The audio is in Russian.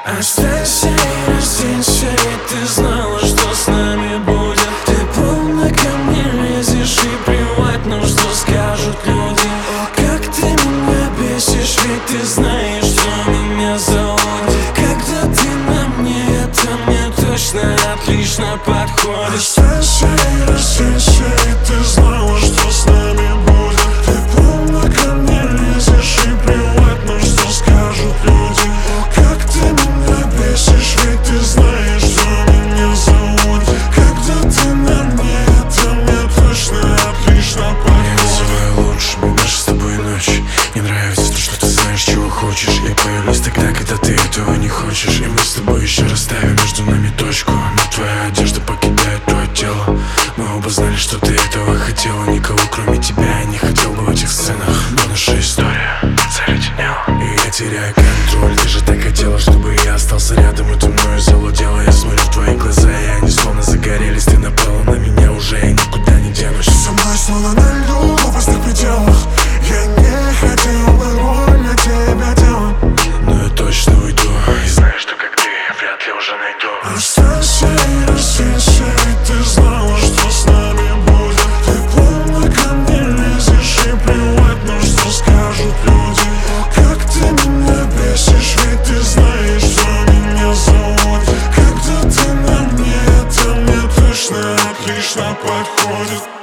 Останься и разденься, ведь ты знала, что с нами будет. Ты полно ко мне лезешь, и плевать, ну что скажут люди. О, как ты меня бесишь, ведь ты знаешь, что меня заводит. Когда ты на мне, это мне точно отлично подходит. Останься и разденься, ведь ты знала, что с нами будет. Ты полно ко мне лезешь, и плевать, ну что скажут люди. О, как ты меня бесишь, ведь ты знаешь, что меня заводит. Когда ты на мне, это мне точно отлично подходит. Я называю лучшими наши с тобой ночи. Не нравится то, что ты знаешь, чего хочешь. Я появлюсь тогда, когда ты этого не хочешь. И мы с тобой еще расставим между нами точку. Но твоя одежда покидает твое тело. Мы оба знали, что ты этого хотела. Никого кроме тебя я не хотел бы в этих сценах. Но наша история заледенела, и я теряю контроль. Ты же так хотела, чтобы я остался рядом, и ты мною завладела. Я смотрю в твои глаза, и они словно загорелись. Ты напала на меня, уже я никуда не денусь. Со мной словно на льду, в опасных пределах. Я не хотел бы больно тебя делать, но я точно уйду, и знаю, что как ты, вряд ли уже найду. Останься и разденься, ведь ты знала, что с нами будет. Ты полно ко мне лезешь, и плевать, ну что скажут люди. О, как ты меня бесишь, ведь ты знаешь, что меня заводит. Когда ты на мне, это мне точно отлично подходит.